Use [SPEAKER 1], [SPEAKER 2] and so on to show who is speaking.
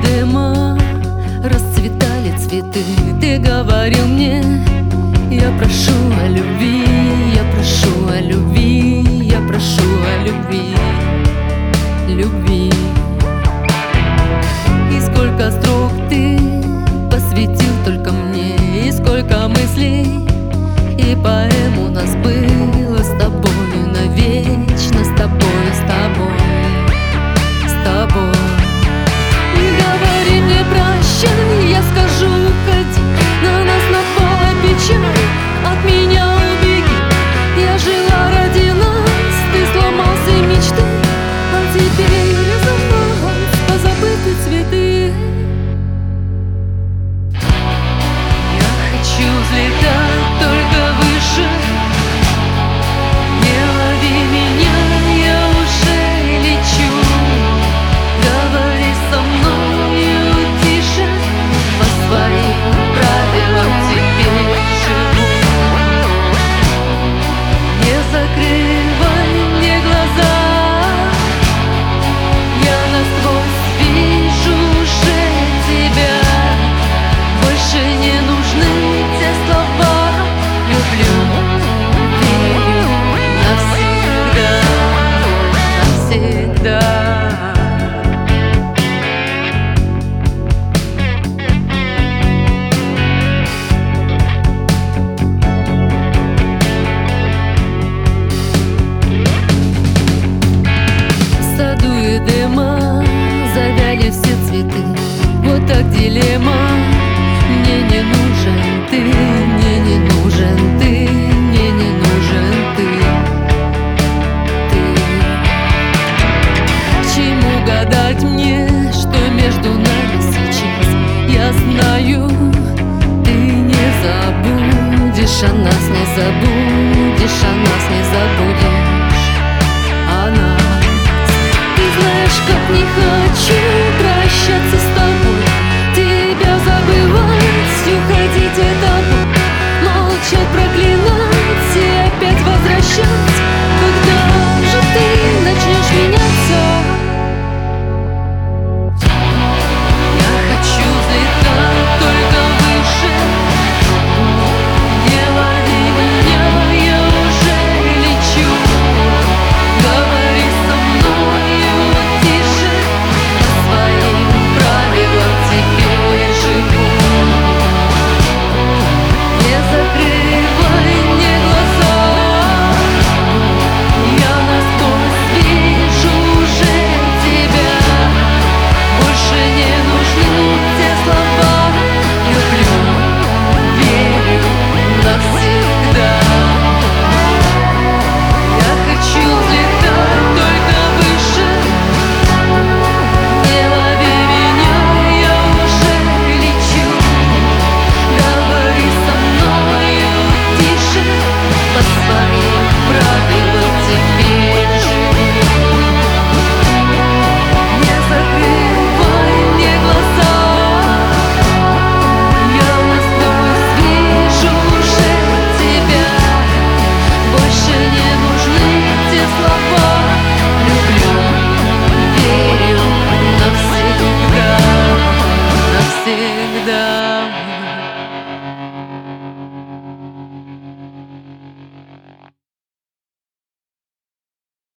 [SPEAKER 1] Эдема расцветали цветы. Ты говорил мне: я прошу о любви, я прошу о любви, я прошу о любви, любви. И сколько строк ты посвятил только мне, и сколько мыслей и поэм у нас было с тобой навечно, с тобой, с тобой, с тобой. Не говори мне прощай, я скажу уходи, на нас напала печаль, от меня убеги. Я жила ради нас, ты сломал все мечты, а теперь разорвалась позабытые цветы. Я хочу взлетать только выше, не лови меня, я уже лечу. Говори со мною тише, по своим правилам теперь живу. Не закрывай мне глаза, я насквозь вижу уже тебя. Больше не нужны те слова: люблю, верю навсегда, навсегда. В саду Эдема завяли все цветы, вот так дилемма. Мне не нужен ты, мне не нужен ты, мне не нужен ты, ты. К чему гадать мне, что между нами сейчас? Я знаю, ты не забудешь о нас, не забудешь о нас, не забудешь о нас. Ты знаешь, как не хочу прощаться с тобой, тебя забывать, уходить — это